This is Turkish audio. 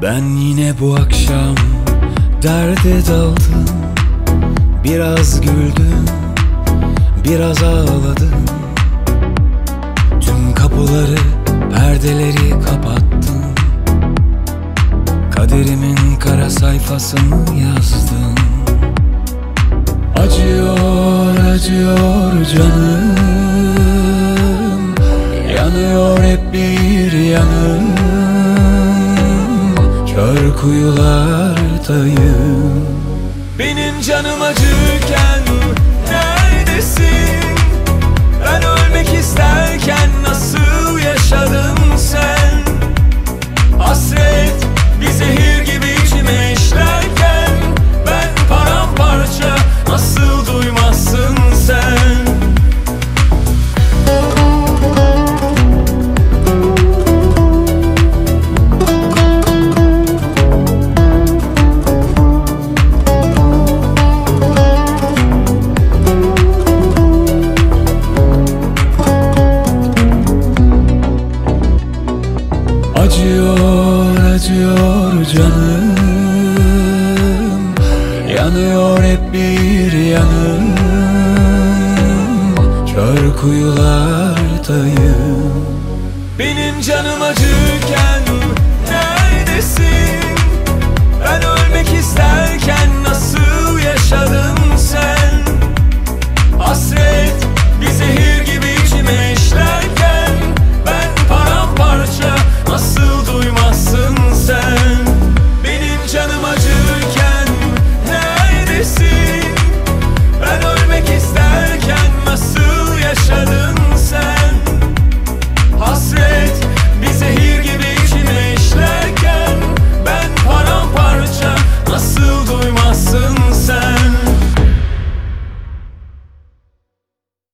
Ben yine bu akşam derde daldım. Biraz güldüm, biraz ağladım. Tüm kapıları, perdeleri kapattım. Kaderimin kara sayfasını yazdım. Acıyor, acıyor canım. Yanıyor hep bir yanım. Kör kuyulardayım. Benim canım acırken neredesin? Ben ölmek isterken nasıl yaşadın sen? Hasret bir zehir gibi içime işlerken ben paramparça, nasıl duymazsın sen? Acıyor, acıyor canım. Yanıyor hep bir yanım. Kör kuyulardayım. Benim canım acırken